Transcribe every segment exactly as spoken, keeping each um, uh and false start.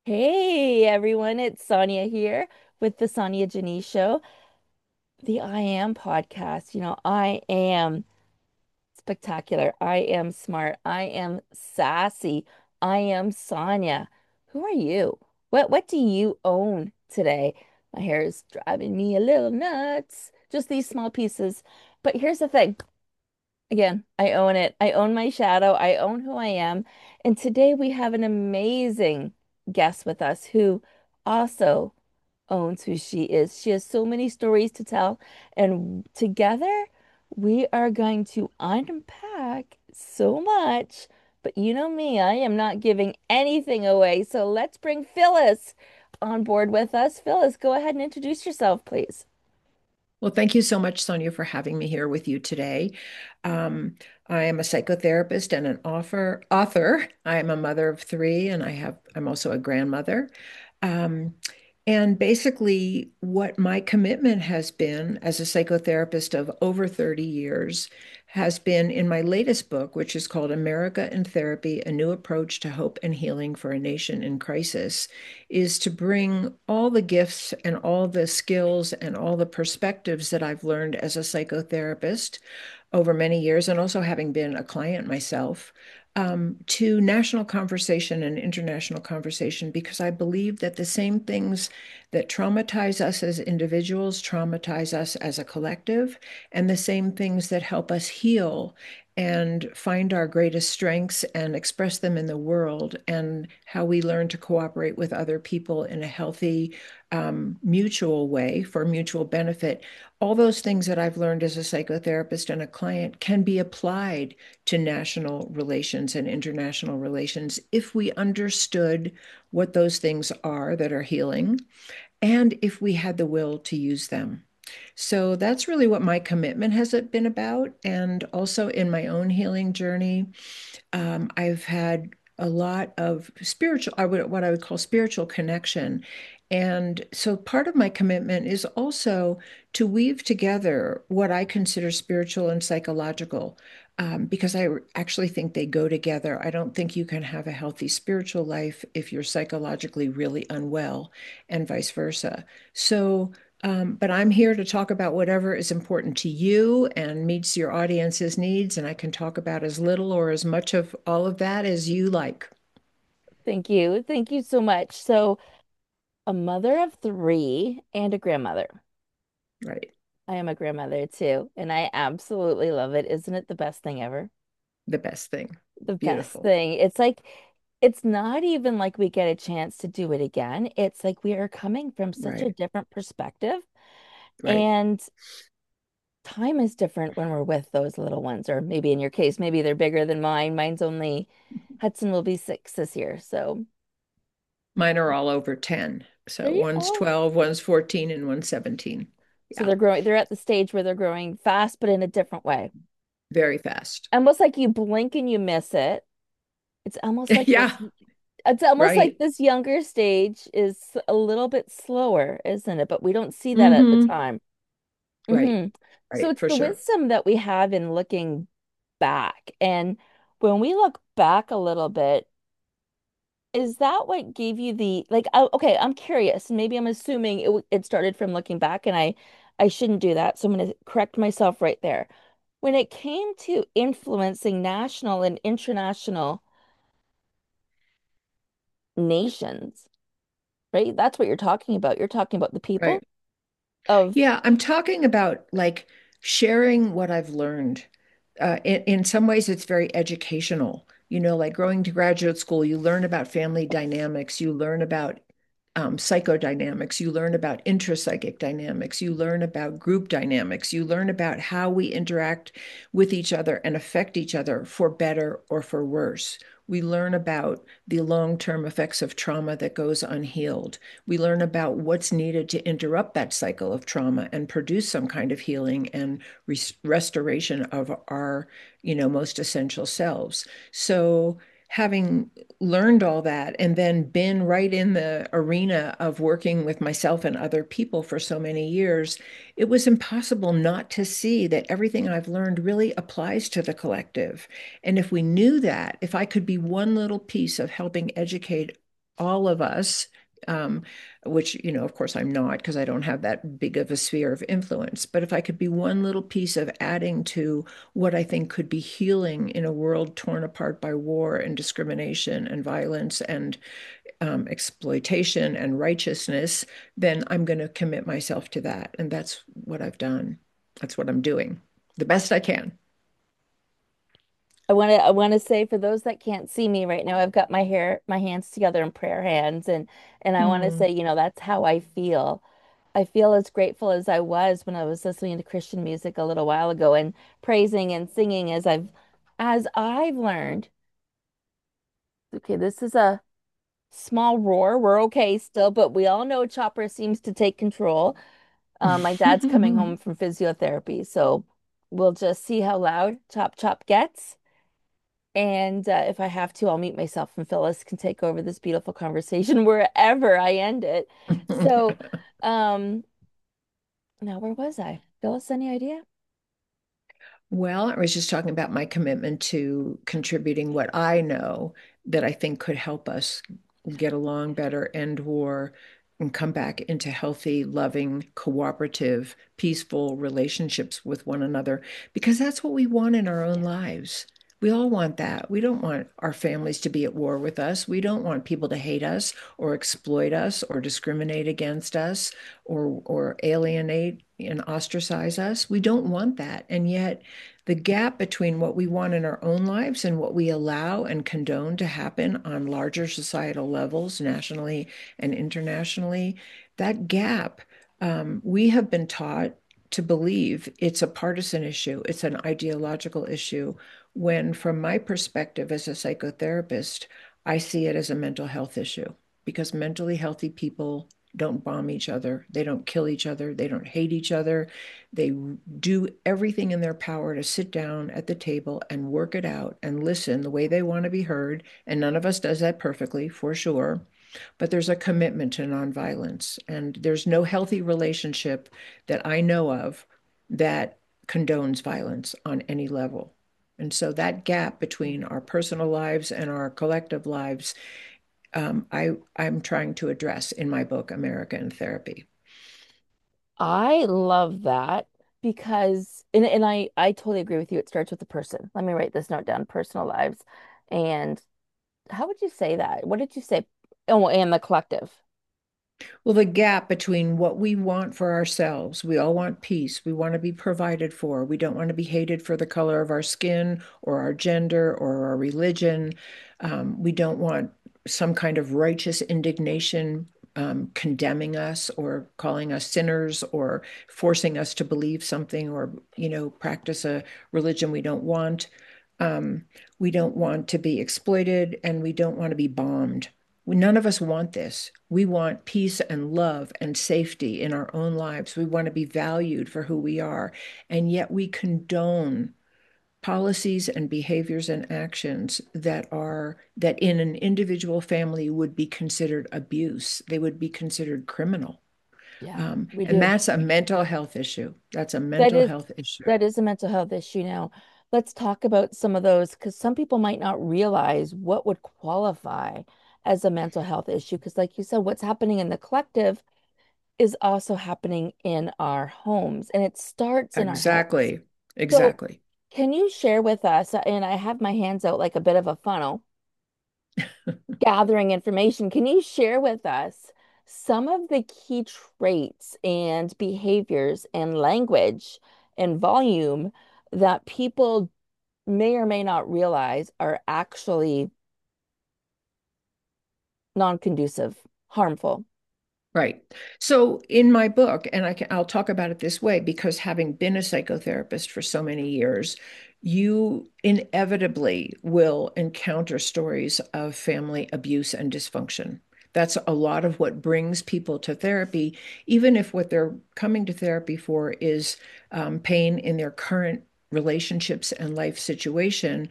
Hey everyone, it's Sonia here with the Sonia Janice Show, the I Am podcast. You know, I am spectacular. I am smart. I am sassy. I am Sonia. Who are you? What what do you own today? My hair is driving me a little nuts. Just these small pieces. But here's the thing. Again, I own it. I own my shadow. I own who I am. And today we have an amazing guest with us who also owns who she is. She has so many stories to tell. And together we are going to unpack so much. But you know me, I am not giving anything away. So let's bring Phyllis on board with us. Phyllis, go ahead and introduce yourself, please. Well, thank you so much, Sonia, for having me here with you today. Um, I am a psychotherapist and an author. Author. I am a mother of three, and I have. I'm also a grandmother. Um, and basically, what my commitment has been as a psychotherapist of over thirty years has been in my latest book, which is called America in Therapy: A New Approach to Hope and Healing for a Nation in Crisis, is to bring all the gifts and all the skills and all the perspectives that I've learned as a psychotherapist over many years, and also having been a client myself, um, to national conversation and international conversation, because I believe that the same things that traumatize us as individuals traumatize us as a collective, and the same things that help us heal and find our greatest strengths and express them in the world, and how we learn to cooperate with other people in a healthy, um, mutual way for mutual benefit. All those things that I've learned as a psychotherapist and a client can be applied to national relations and international relations if we understood what those things are that are healing, and if we had the will to use them. So that's really what my commitment has been about. And also in my own healing journey, um, I've had a lot of spiritual, I would, what I would call spiritual connection. And so part of my commitment is also to weave together what I consider spiritual and psychological, um, because I actually think they go together. I don't think you can have a healthy spiritual life if you're psychologically really unwell, and vice versa. So, um, but I'm here to talk about whatever is important to you and meets your audience's needs, and I can talk about as little or as much of all of that as you like. Thank you. Thank you so much. So, a mother of three and a grandmother. Right. I am a grandmother too, and I absolutely love it. Isn't it the best thing ever? The best thing. The best Beautiful. thing. It's like, it's not even like we get a chance to do it again. It's like we are coming from such a Right. different perspective, Right. and time is different when we're with those little ones, or maybe in your case, maybe they're bigger than mine. Mine's only, Hudson will be six this year. So Mine are all over ten. there So you one's go. twelve, one's fourteen, and one's seventeen. So Yeah. they're growing, they're at the stage where they're growing fast, but in a different way. Very fast. Almost like you blink and you miss it. It's almost like this Yeah. It's almost like Right. this younger stage is a little bit slower, isn't it? But we don't see that at the Mm-hmm. time. Right. Hmm. So Right. it's For the sure. wisdom that we have in looking back. And when we look back a little bit, is that what gave you the like, oh, okay, I'm curious. Maybe I'm assuming it, w- it started from looking back, and I I shouldn't do that. So I'm going to correct myself right there. When it came to influencing national and international nations, right? That's what you're talking about. You're talking about the Right. people of, Yeah, I'm talking about like sharing what I've learned. Uh, in, in some ways, it's very educational. You know, like going to graduate school, you learn about family dynamics, you learn about um, psychodynamics, you learn about intrapsychic dynamics, you learn about group dynamics, you learn about how we interact with each other and affect each other for better or for worse. We learn about the long-term effects of trauma that goes unhealed. We learn about what's needed to interrupt that cycle of trauma and produce some kind of healing and res restoration of our, you know, most essential selves. So having learned all that and then been right in the arena of working with myself and other people for so many years, it was impossible not to see that everything I've learned really applies to the collective. And if we knew that, if I could be one little piece of helping educate all of us, um, which, you know, of course, I'm not because I don't have that big of a sphere of influence. But if I could be one little piece of adding to what I think could be healing in a world torn apart by war and discrimination and violence and um, exploitation and righteousness, then I'm going to commit myself to that. And that's what I've done. That's what I'm doing the best I can. I want to I want to say for those that can't see me right now, I've got my hair, my hands together in prayer hands, and and I want to Hmm. say, you know, that's how I feel. I feel as grateful as I was when I was listening to Christian music a little while ago and praising and singing as I've as I've learned. Okay, this is a small roar. We're okay still, but we all know Chopper seems to take control. Um, my dad's coming home from physiotherapy, so we'll just see how loud Chop Chop gets. And uh, if I have to, I'll mute myself and Phyllis can take over this beautiful conversation wherever I end it. So, um, now where was I? Phyllis, any idea? Well, I was just talking about my commitment to contributing what I know that I think could help us get along better, end war, and come back into healthy, loving, cooperative, peaceful relationships with one another, because that's what we want in our own Yeah. lives. We all want that. We don't want our families to be at war with us. We don't want people to hate us or exploit us or discriminate against us or or alienate and ostracize us. We don't want that. And yet the gap between what we want in our own lives and what we allow and condone to happen on larger societal levels, nationally and internationally, that gap, um, we have been taught to believe it's a partisan issue, it's an ideological issue, when from my perspective as a psychotherapist, I see it as a mental health issue because mentally healthy people don't bomb each other, they don't kill each other, they don't hate each other. They do everything in their power to sit down at the table and work it out and listen the way they want to be heard. And none of us does that perfectly, for sure. But there's a commitment to nonviolence. And there's no healthy relationship that I know of that condones violence on any level. And so that gap between our personal lives and our collective lives, um, I, I'm trying to address in my book, America in Therapy. I love that because, and, and I, I totally agree with you. It starts with the person. Let me write this note down, personal lives. And how would you say that? What did you say? Oh, and the collective. Well, the gap between what we want for ourselves, we all want peace. We want to be provided for. We don't want to be hated for the color of our skin or our gender or our religion. Um, we don't want some kind of righteous indignation um, condemning us or calling us sinners or forcing us to believe something or, you know, practice a religion we don't want. Um, we don't want to be exploited and we don't want to be bombed. None of us want this. We want peace and love and safety in our own lives. We want to be valued for who we are. And yet we condone policies and behaviors and actions that are, that in an individual family would be considered abuse. They would be considered criminal. Yeah, Um, we and do. that's a mental health issue. That's a That mental is health issue. that is a mental health issue now. Let's talk about some of those because some people might not realize what would qualify as a mental health issue. Because, like you said, what's happening in the collective is also happening in our homes, and it starts in our heads. Exactly. So, Exactly. can you share with us? And I have my hands out like a bit of a funnel, gathering information. Can you share with us some of the key traits and behaviors and language and volume that people may or may not realize are actually non-conducive, harmful? Right. So in my book, and I can, I'll talk about it this way because having been a psychotherapist for so many years, you inevitably will encounter stories of family abuse and dysfunction. That's a lot of what brings people to therapy, even if what they're coming to therapy for is um, pain in their current relationships and life situation.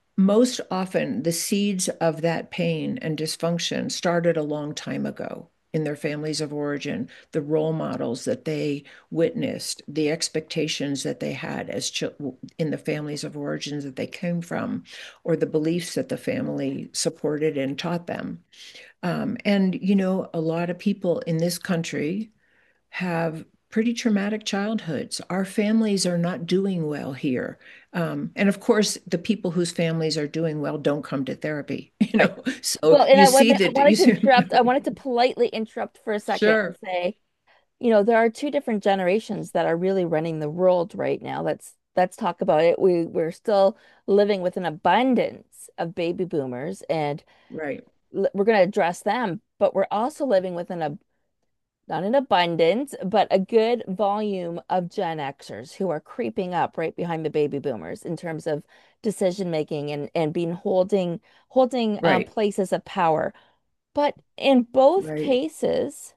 Most often, the seeds of that pain and dysfunction started a long time ago. in their families of origin, the role models that they witnessed, the expectations that they had as chil- in the families of origins that they came from, or the beliefs that the family supported and taught them. Um, and, you know, a lot of people in this country have pretty traumatic childhoods. Our families are not doing well here. Um, and of course, the people whose families are doing well don't come to therapy, you Right. know. So Well, and you I see wanted I that you wanted to see, interrupt. I wanted to politely interrupt for a second and sure, say, you know, there are two different generations that are really running the world right now. Let's let's talk about it. We we're still living with an abundance of baby boomers, and right. l- we're going to address them, but we're also living with an ab not an abundance, but a good volume of Gen Xers who are creeping up right behind the baby boomers in terms of decision making and and being holding holding um, Right, places of power. But in both right. cases,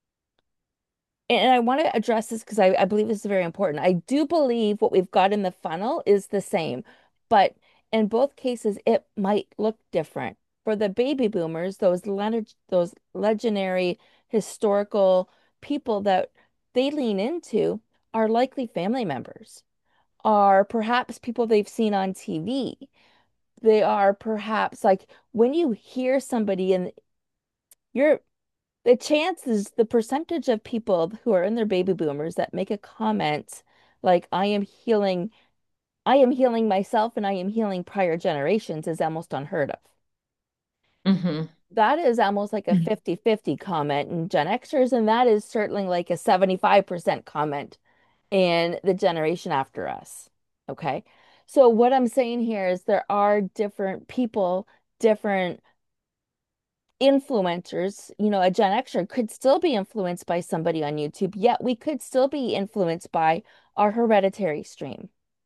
and I want to address this because I, I believe this is very important. I do believe what we've got in the funnel is the same, but in both cases, it might look different. For the baby boomers, those leonard, those legendary historical people that they lean into are likely family members, are perhaps people they've seen on T V. They are perhaps like when you hear somebody and you're the chances, the percentage of people who are in their baby boomers that make a comment like I am healing, I am healing myself and I am healing prior generations is almost unheard of. Hmm. That is almost like a fifty fifty comment in Gen Xers, and that is certainly like a seventy-five percent comment in the generation after us. Okay. So what I'm saying here is there are different people, different influencers, you know, a Gen Xer could still be influenced by somebody on YouTube, yet we could still be influenced by our hereditary stream,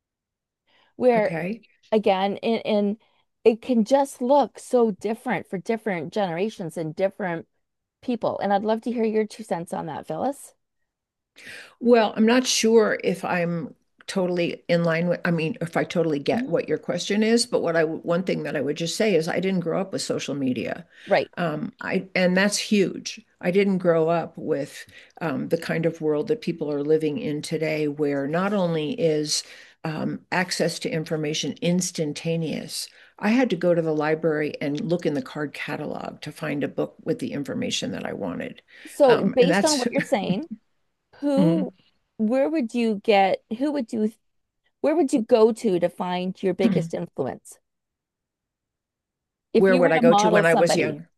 where Okay. again, in, in it can just look so different for different generations and different people. And I'd love to hear your two cents on that, Phyllis. Well, I'm not sure if I'm totally in line with, I mean, if I totally get Mhm. what your question is, but what I, one thing that I would just say is I didn't grow up with social media. Right. Um, I, and that's huge. I didn't grow up with um, the kind of world that people are living in today, where not only is um, access to information instantaneous, I had to go to the library and look in the card catalog to find a book with the information that I wanted. So Um, and based on that's what you're saying, who, where would you get, who would you, where would you go to to find your biggest influence? If Where you would were I to go to model when I was somebody, young?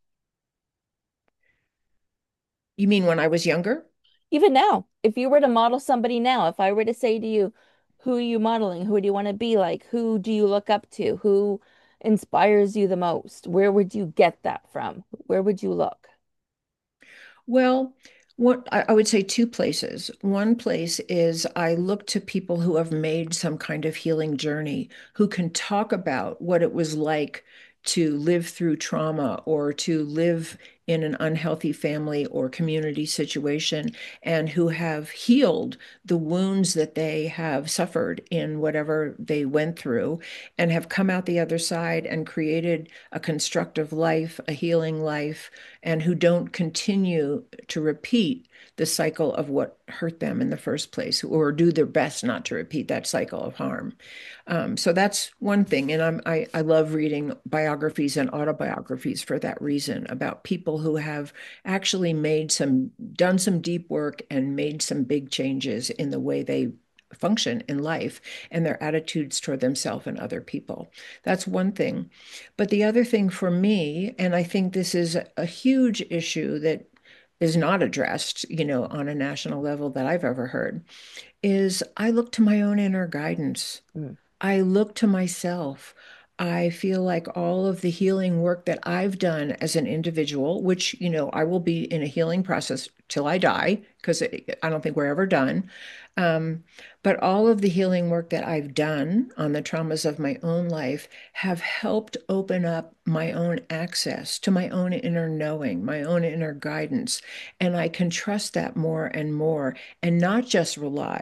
You mean when I was younger? even now, if you were to model somebody now, if I were to say to you, who are you modeling? Who do you want to be like? Who do you look up to? Who inspires you the most? Where would you get that from? Where would you look? Well, what I, I would say two places. One place is I look to people who have made some kind of healing journey, who can talk about what it was like to live through trauma or to live in an unhealthy family or community situation, and who have healed the wounds that they have suffered in whatever they went through and have come out the other side and created a constructive life, a healing life, and who don't continue to repeat the cycle of what hurt them in the first place, or do their best not to repeat that cycle of harm. Um, so that's one thing. And I'm, I, I love reading biographies and autobiographies for that reason, about people who have actually made some, done some deep work and made some big changes in the way they function in life and their attitudes toward themselves and other people. That's one thing. But the other thing for me, and I think this is a huge issue that is not addressed, you know, on a national level that I've ever heard, is I look to my own inner guidance. Mm. I look to myself. I feel like all of the healing work that I've done as an individual, which, you know, I will be in a healing process till I die, because I don't think we're ever done. Um, but all of the healing work that I've done on the traumas of my own life have helped open up my own access to my own inner knowing, my own inner guidance. And I can trust that more and more and not just rely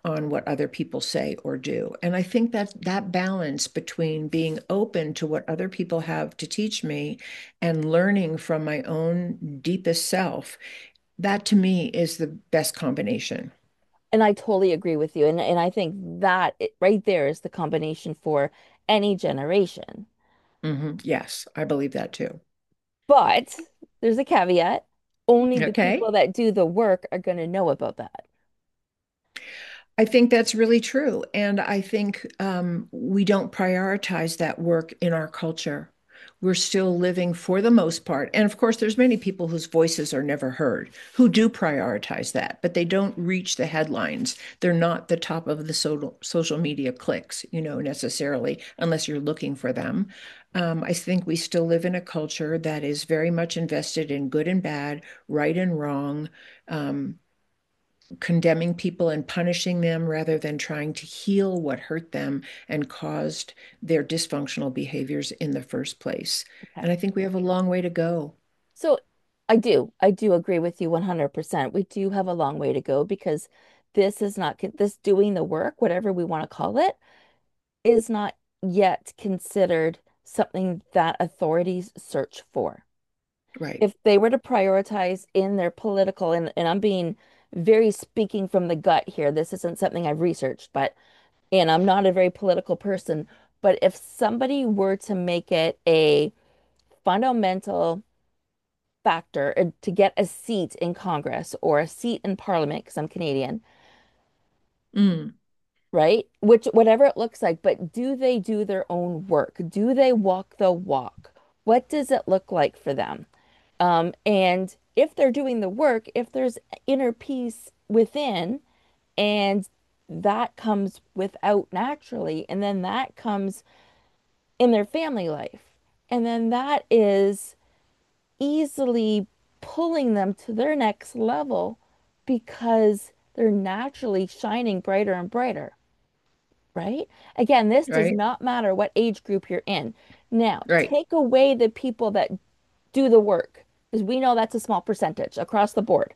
on what other people say or do. And I think that that balance between being open to what other people have to teach me and learning from my own deepest self, that to me is the best combination. And I totally agree with you. And and I think that it, right there is the combination for any generation. Hmm. Yes, I believe that too. But there's a caveat. Only the people Okay. that do the work are going to know about that. I think that's really true. And I think um, we don't prioritize that work in our culture. We're still living for the most part. And of course, there's many people whose voices are never heard who do prioritize that, but they don't reach the headlines. They're not the top of the social social media clicks, you know, necessarily, unless you're looking for them. Um, I think we still live in a culture that is very much invested in good and bad, right and wrong. Um, Condemning people and punishing them rather than trying to heal what hurt them and caused their dysfunctional behaviors in the first place. Okay. And I think we have a long way to go. So I do. I do agree with you one hundred percent. We do have a long way to go because this is not this doing the work, whatever we want to call it, is not yet considered something that authorities search for. Right. If they were to prioritize in their political, and, and I'm being very speaking from the gut here, this isn't something I've researched, but, and I'm not a very political person, but if somebody were to make it a fundamental factor uh, to get a seat in Congress or a seat in Parliament, because I'm Canadian, Mm, right? Which, whatever it looks like, but do they do their own work? Do they walk the walk? What does it look like for them? Um, and if they're doing the work, if there's inner peace within, and that comes without naturally, and then that comes in their family life, and then that is easily pulling them to their next level because they're naturally shining brighter and brighter, right? Again, this does right. not matter what age group you're in. Now, Right. take away the people that do the work, because we know that's a small percentage across the board.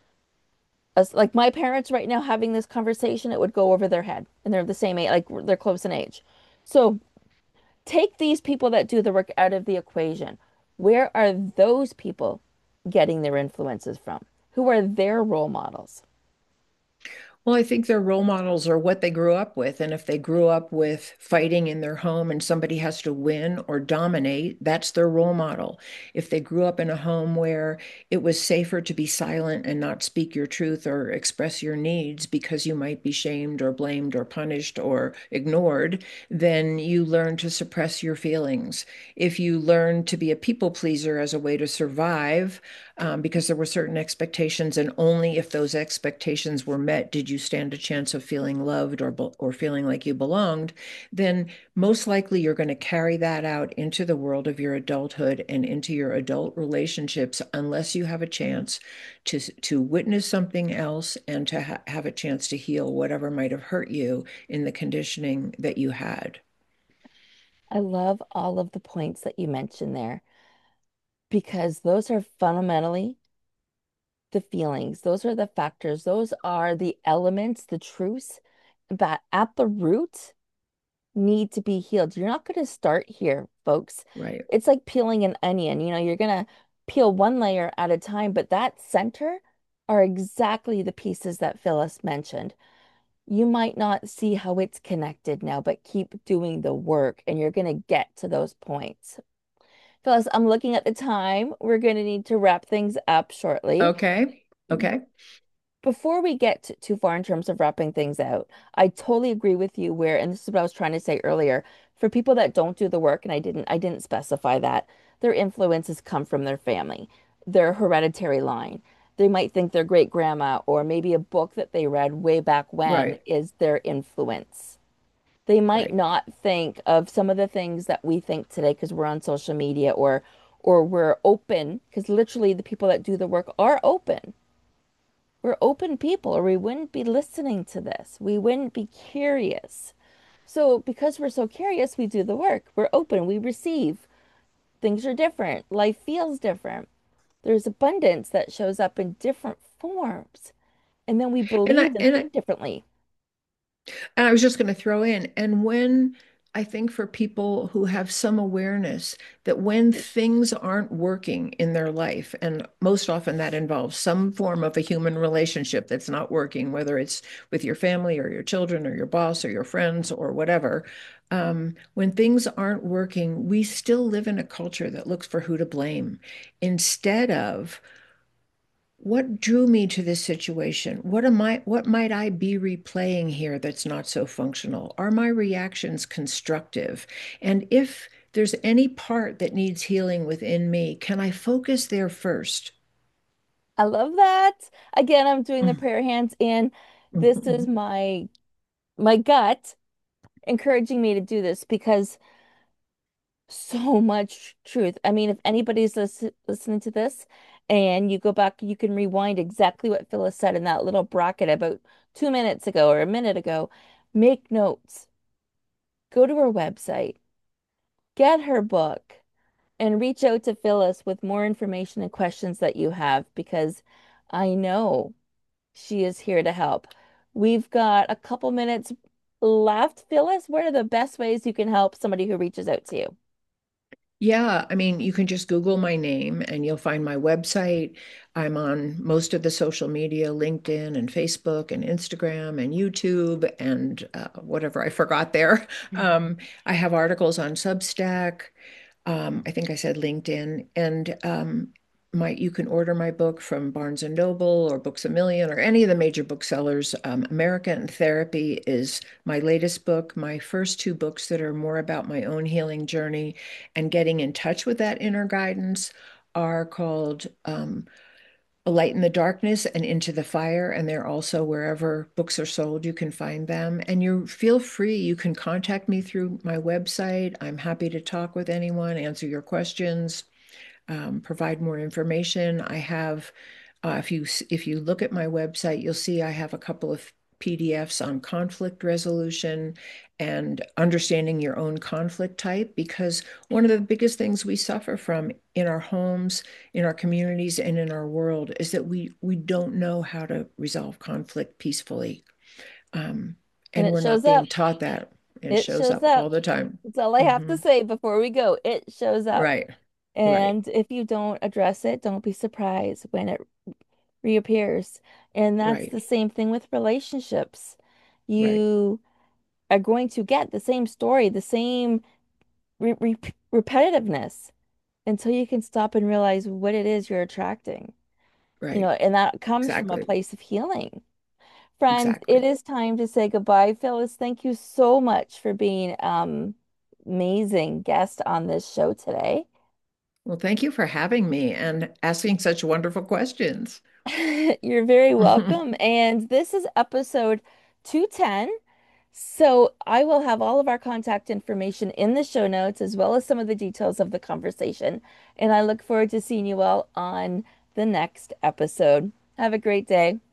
As, like my parents right now having this conversation, it would go over their head, and they're the same age, like they're close in age. So take these people that do the work out of the equation. Where are those people getting their influences from? Who are their role models? Well, I think their role models are what they grew up with. And if they grew up with fighting in their home and somebody has to win or dominate, that's their role model. If they grew up in a home where it was safer to be silent and not speak your truth or express your needs because you might be shamed or blamed or punished or ignored, then you learn to suppress your feelings. If you learn to be a people pleaser as a way to survive, um, because there were certain expectations, and only if those expectations were met did you stand a chance of feeling loved or or feeling like you belonged. Then most likely you're going to carry that out into the world of your adulthood and into your adult relationships, unless you have a chance to to witness something else and to ha have a chance to heal whatever might have hurt you in the conditioning that you had. I love all of the points that you mentioned there because those are fundamentally the feelings. Those are the factors. Those are the elements, the truths that at the root need to be healed. You're not going to start here, folks. Right. It's like peeling an onion. You know, you're going to peel one layer at a time, but that center are exactly the pieces that Phyllis mentioned. You might not see how it's connected now, but keep doing the work and you're going to get to those points. Phyllis, I'm looking at the time. We're going to need to wrap things up shortly. Okay. Okay. Before we get t- too far in terms of wrapping things out, I totally agree with you where, and this is what I was trying to say earlier, for people that don't do the work, and I didn't, I didn't specify that, their influences come from their family, their hereditary line. They might think their great grandma or maybe a book that they read way back when Right. is their influence. They might Right. not think of some of the things that we think today because we're on social media or or we're open, because literally the people that do the work are open. We're open people, or we wouldn't be listening to this. We wouldn't be curious. So, because we're so curious, we do the work. We're open, we receive. Things are different. Life feels different. There's abundance that shows up in different forms. And then we And I believe and and I, think differently. And I was just going to throw in, and when I think for people who have some awareness that when things aren't working in their life, and most often that involves some form of a human relationship that's not working, whether it's with your family or your children or your boss or your friends or whatever, um, when things aren't working, we still live in a culture that looks for who to blame instead of what drew me to this situation? What am I, what might I be replaying here that's not so functional? Are my reactions constructive? And if there's any part that needs healing within me, can I focus there first? I love that. Again, I'm doing the Mm. prayer hands, and this is Mhm. my my gut encouraging me to do this because so much truth. I mean, if anybody's lis listening to this and you go back, you can rewind exactly what Phyllis said in that little bracket about two minutes ago or a minute ago. Make notes, go to her website, get her book, and reach out to Phyllis with more information and questions that you have because I know she is here to help. We've got a couple minutes left. Phyllis, what are the best ways you can help somebody who reaches out to you? Yeah, I mean, you can just Google my name and you'll find my website. I'm on most of the social media, LinkedIn and Facebook and Instagram and YouTube and uh, whatever I forgot there. Um, I have articles on Substack. Um, I think I said LinkedIn, and um, my you can order my book from Barnes and Noble or Books a Million or any of the major booksellers. Um, American Therapy is my latest book. My first two books that are more about my own healing journey and getting in touch with that inner guidance are called um, A Light in the Darkness and Into the Fire, and they're also wherever books are sold, you can find them. And you feel free, you can contact me through my website. I'm happy to talk with anyone, answer your questions, um, provide more information. I have, uh, if you if you look at my website, you'll see I have a couple of P D Fs on conflict resolution and understanding your own conflict type, because one of the biggest things we suffer from in our homes, in our communities, and in our world is that we we don't know how to resolve conflict peacefully. Um, And and it we're not shows being up. taught that. It It shows shows up all up. the time. That's all I have to Hmm. say before we go. It shows up. Right, right, And if you don't address it, don't be surprised when it reappears. And that's right, the same thing with relationships. right, You are going to get the same story, the same re re repetitiveness until you can stop and realize what it is you're attracting. You know, right. and that comes from a Exactly. place of healing. Friends, it Exactly. is time to say goodbye. Phyllis, thank you so much for being um amazing guest on this show today. Well, thank you for having me and asking such wonderful questions. You're very welcome. And this is episode two ten. So I will have all of our contact information in the show notes as well as some of the details of the conversation. And I look forward to seeing you all on the next episode. Have a great day.